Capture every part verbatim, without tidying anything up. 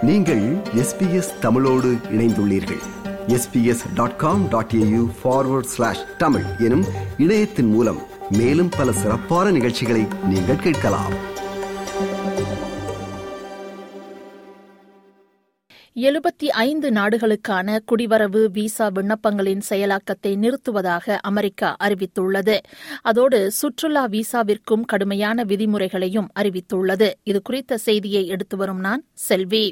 நீங்கள் S B S தமிழோடு இணைந்துள்ளீர்கள். S B S dot com dot A U forward slash Tamil எனும் இணையத்தின் மூலம் மேலும் பல சிறப்பான நிகழ்ச்சிகளை நீங்கள் கேட்கலாம். எழுபத்தி ஐந்து நாடுகளுக்கான குடிவரவு விசா விண்ணப்பங்களின் செயலாக்கத்தை நிறுத்துவதாக அமெரிக்கா அறிவித்துள்ளது. அதோடு சுற்றுலா விசாவிற்கும் கடுமையான விதிமுறைகளையும் அறிவித்துள்ளது. இது குறித்த செய்தியை எடுத்து வரும் நான் செல்வி.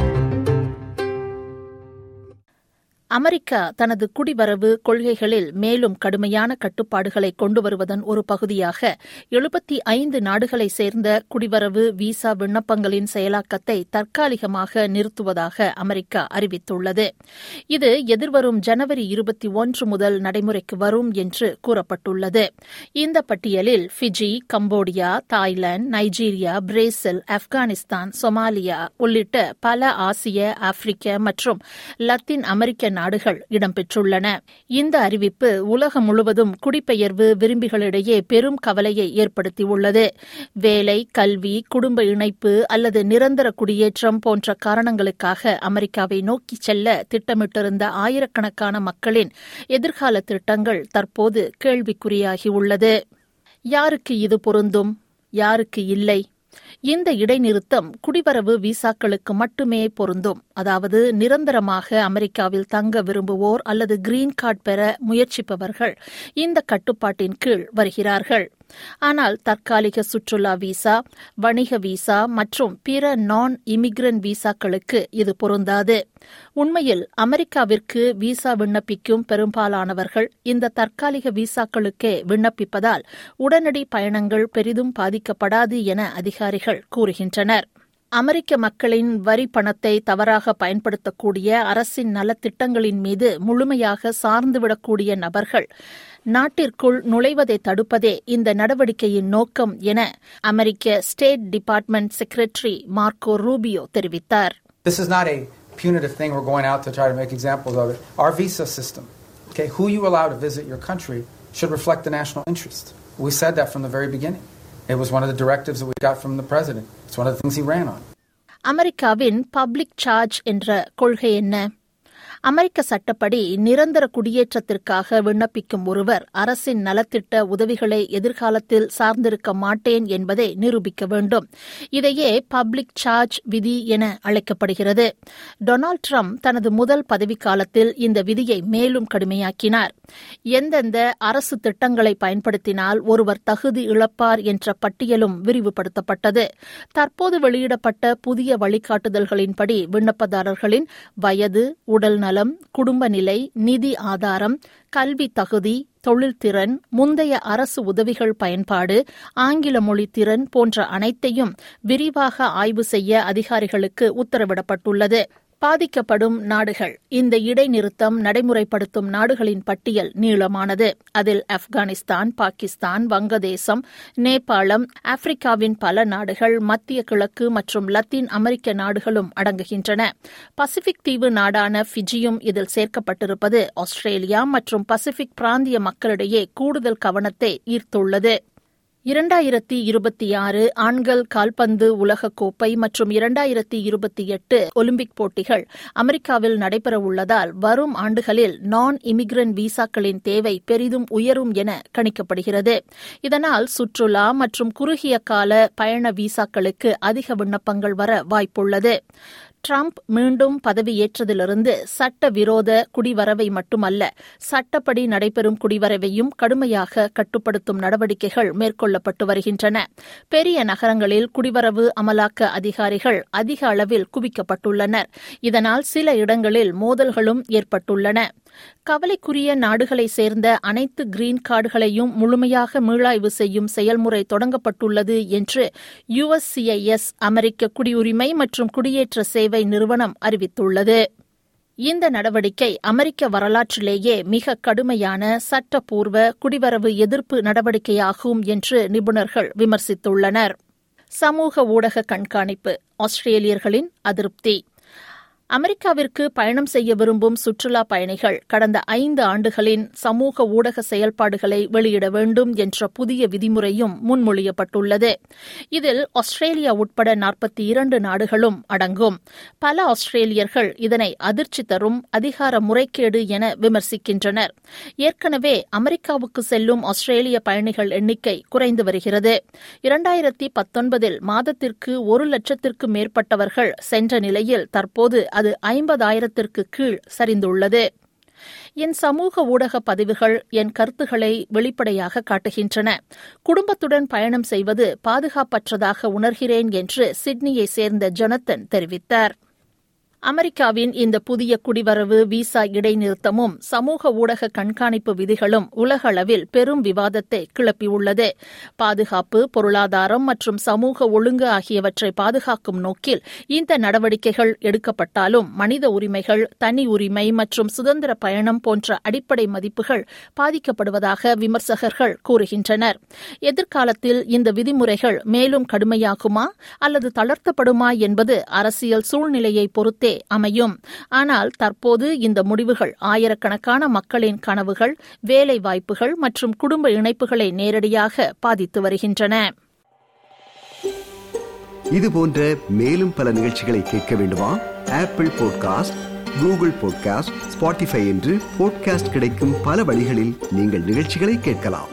அமெரிக்கா தனது குடிவரவு கொள்கைகளில் மேலும் கடுமையான கட்டுப்பாடுகளை கொண்டு வருவதன் ஒரு பகுதியாக எழுபத்தி ஐந்து நாடுகளை சேர்ந்த குடிவரவு விசா விண்ணப்பங்களின் செயலாக்கத்தை தற்காலிகமாக நிறுத்துவதாக அமெரிக்கா அறிவித்துள்ளது. இது எதிர்வரும் ஜனவரி இருபத்தி ஒன்று முதல் நடைமுறைக்கு வரும் என்று கூறப்பட்டுள்ளது. இந்த பட்டியலில் Fiji, Cambodia, Thailand, Nigeria, Brazil, Afghanistan, Somalia உள்ளிட்ட பல ஆசிய, ஆப்பிரிக்க மற்றும் லத்தீன் அமெரிக்க நாடுகள் இடம்பெற்றுள்ளன. இந்த அறிவிப்பு உலகம் முழுவதும் குடிபெயர்வு விரும்பிகளிடையே பெரும் கவலையை ஏற்படுத்தியுள்ளது. வேலை, கல்வி, குடும்ப இணைப்பு அல்லது நிரந்தர குடியேற்றம் போன்ற காரணங்களுக்காக அமெரிக்காவை நோக்கி செல்ல திட்டமிட்டிருந்த ஆயிரக்கணக்கான மக்களின் எதிர்கால திட்டங்கள் தற்போது கேள்விக்குறியாகியுள்ளது. யாருக்கு இது பொருந்தும், யாருக்கு இல்லை? இந்த இடைநிறுத்தம் குடிவரவு விசாக்களுக்கு மட்டுமே பொருந்தும். அதாவது நிரந்தரமாக அமெரிக்காவில் தங்க விரும்புவோர் அல்லது கிரீன் கார்டு பெற முயற்சிப்பவர்கள் இந்த கட்டுப்பாட்டின் கீழ் வருகிறார்கள். ஆனால் தற்காலிக சுற்றுலா விசா, வணிக விசா மற்றும் பிற நான் இமிகிரன்ட் விசாக்களுக்கு இது பொருந்தாது. உண்மையில் அமெரிக்காவிற்கு விசா விண்ணப்பிக்கும் பெரும்பாலானவர்கள் இந்த தற்காலிக விசாக்களுக்கே விண்ணப்பிப்பதால் உடனடி பயணங்கள் பெரிதும் பாதிக்கப்படாது என அதிகாரிகள் கூறுகின்றனர். அமெரிக்க மக்களின் வரி பணத்தை தவறாக பயன்படுத்தக்கூடிய அரசின் நலத்திட்டங்களின் மீது முழுமையாக சார்ந்துவிடக்கூடிய நபர்கள் நாட்டிற்குள் நுழைவதை தடுப்பதே இந்த நடவடிக்கையின் நோக்கம் என அமெரிக்க state department secretary Marco Rubio தெரிவித்தார். This is not a punitive thing we're going out to try to make examples of it. Our visa system, okay, who you allow to visit your country should reflect the national interest. We said that from the very beginning. It was one of the directives that we got from the president. It's one of the things he ran on. அமெரிக்காவின் public charge என்ற கொள்கை என்ன? அமெரிக்க சட்டப்படி நிரந்தர குடியேற்றத்திற்காக விண்ணப்பிக்கும் ஒருவர் அரசின் நலத்திட்ட உதவிகளை எதிர்காலத்தில் சார்ந்திருக்க மாட்டேன் என்பதை நிரூபிக்க வேண்டும். இதையே பப்ளிக் சார்ஜ் விதி என அழைக்கப்படுகிறது. டொனால்ட் ட்ரம்ப் தனது முதல் பதவிக்காலத்தில் இந்த விதியை மேலும் கடுமையாக்கினார். எந்தெந்த அரசு திட்டங்களை பயன்படுத்தினால் ஒருவர் தகுதி இழப்பார் என்ற பட்டியலும் விரிவுபடுத்தப்பட்டது. தற்போது வெளியிடப்பட்ட புதிய வழிகாட்டுதல்களின்படி விண்ணப்பதாரர்களின் வயது, உடல் நலம், குடும்ப நிலை, நிதி ஆதாரம், கல்வி தகுதி, தொழில்திறன், முந்தைய அரசு உதவிகள் பயன்பாடு, ஆங்கில மொழி திறன் போன்ற அனைத்தையும் விரிவாக ஆய்வு செய்ய அதிகாரிகளுக்கு உத்தரவிடப்பட்டுள்ளது. பாதிக்கப்படும் நாடுகள். இந்த இடைநிறுத்தம் நடைமுறைப்படுத்தும் நாடுகளின் பட்டியல் நீளமானது. அதில் ஆப்கானிஸ்தான், பாகிஸ்தான், வங்கதேசம், நேபாளம், ஆப்பிரிக்காவின் பல நாடுகள், மத்திய கிழக்கு மற்றும் லத்தீன் அமெரிக்க நாடுகளும் அடங்குகின்றன. பசிபிக் தீவு நாடான ஃபிஜியும் இதில் சேர்க்கப்பட்டிருப்பது ஆஸ்திரேலியா மற்றும் பசிபிக் பிராந்திய மக்களிடையே கூடுதல் கவனத்தை ஈர்த்துள்ளது. இரண்டாயிரத்தி இருபத்தி ஆறு ஆண்கள் கால்பந்து உலகக்கோப்பை மற்றும் இரண்டாயிரத்தி இருபத்தி எட்டு ஒலிம்பிக் போட்டிகள் அமெரிக்காவில் நடைபெறவுள்ளதால் வரும் ஆண்டுகளில் நான் இமிகிரன்ட் விசாக்களின் தேவை பெரிதும் உயரும் என கணிக்கப்படுகிறது. இதனால் சுற்றுலா மற்றும் குறுகிய கால பயண விசாக்களுக்கு அதிக விண்ணப்பங்கள் வர வாய்ப்புள்ளது. ட்ரம்ப் மீண்டும் பதவியேற்றதிலிருந்து சட்டவிரோத குடிவரவை மட்டுமல்ல, சட்டப்படி நடைபெறும் குடிவரவையும் கடுமையாக கட்டுப்படுத்தும் நடவடிக்கைகள் மேற்கொள்ளப்பட்டு வருகின்றன. பெரிய நகரங்களில் குடிவரவு அமலாக்க அதிகாரிகள் அதிக அளவில் குவிக்கப்பட்டுள்ளனர். இதனால் சில இடங்களில் மோதல்களும் ஏற்பட்டுள்ளன. கவலைக்குரிய நாடுகளை சேர்ந்த அனைத்து கிரீன் கார்டுகளையும் முழுமையாக மீளாய்வு செய்யும் செயல்முறை தொடங்கப்பட்டுள்ளது என்று U S C I S அமெரிக்க குடியுரிமை மற்றும் குடியேற்ற சேவை நிறுவனம் அறிவித்துள்ளது. இந்த நடவடிக்கை அமெரிக்க வரலாற்றிலேயே மிக கடுமையான சட்டப்பூர்வ குடிவரவு எதிர்ப்பு நடவடிக்கையாகும் என்று நிபுணர்கள் விமர்சித்துள்ளனர். சமூக ஊடக கண்காணிப்பு. ஆஸ்திரேலியர்களின் அதிருப்தி. அமெரிக்காவிற்கு பயணம் செய்ய விரும்பும் சுற்றுலா பயணிகள் கடந்த ஐந்து ஆண்டுகளின் சமூக ஊடக செயல்பாடுகளை வெளியிட வேண்டும் என்ற புதிய விதிமுறையும் முன்மொழியப்பட்டுள்ளது. இதில் ஆஸ்திரேலியா உட்பட நாற்பத்தி இரண்டு நாடுகளும் அடங்கும். பல ஆஸ்திரேலியர்கள் இதனை அதிர்ச்சி தரும் அதிகார முறைகேடு என விமர்சிக்கின்றனர். ஏற்கனவே அமெரிக்காவுக்கு செல்லும் ஆஸ்திரேலிய பயணிகள் எண்ணிக்கை குறைந்து வருகிறது. இரண்டாயிரத்தி பத்தொன்பதில் மாதத்திற்கு ஒரு லட்சத்திற்கு மேற்பட்டவர்கள் சென்ற நிலையில் தற்போது அது ஐம்பதாயிரத்திற்கு கீழ் சரிந்துள்ளது. என் சமூக ஊடக பதிவுகள் என் கருத்துக்களை வெளிப்படையாக காட்டுகின்றன. குடும்பத்துடன் பயணம் செய்வது பாதுகாப்பற்றதாக உணர்கிறேன் என்று சிட்னியை சேர்ந்த ஜொனத்தன் தெரிவித்தார். அமெரிக்காவின் இந்த புதிய குடிவரவு விசா இடைநிறுத்தமும் சமூக ஊடக கண்காணிப்பு விதிகளும் உலக அளவில் பெரும் விவாதத்தை கிளப்பியுள்ளது. பாதுகாப்பு, பொருளாதாரம் மற்றும் சமூக ஒழுங்கு ஆகியவற்றை பாதுகாக்கும் நோக்கில் இந்த நடவடிக்கைகள் எடுக்கப்பட்டாலும் மனித உரிமைகள், தனி உரிமை மற்றும் சுதந்திர பயணம் போன்ற அடிப்படை மதிப்புகள் பாதிக்கப்படுவதாக விமர்சகர்கள் கூறுகின்றனர். எதிர்காலத்தில் இந்த விதிமுறைகள் மேலும் கடுமையாகுமா அல்லது தளர்த்தப்படுமா என்பது அரசியல் சூழ்நிலையை பொறுத்தே அமையும். ஆனால் தற்போது இந்த முடிவுகள் ஆயிரக்கணக்கான மக்களின் கனவுகள், வேலை வாய்ப்புகள் மற்றும் குடும்ப இணைப்புகளை நேரடியாக பாதித்து வருகின்றன. இதுபோன்ற மேலும் பல நிகழ்ச்சிகளை கேட்க வேண்டுமா? Apple podcast, Google podcast, Spotify என்று பாட்காஸ்ட் கிடைக்கும் பல வழிகளில் நீங்கள் நிகழ்ச்சிகளை கேட்கலாம்.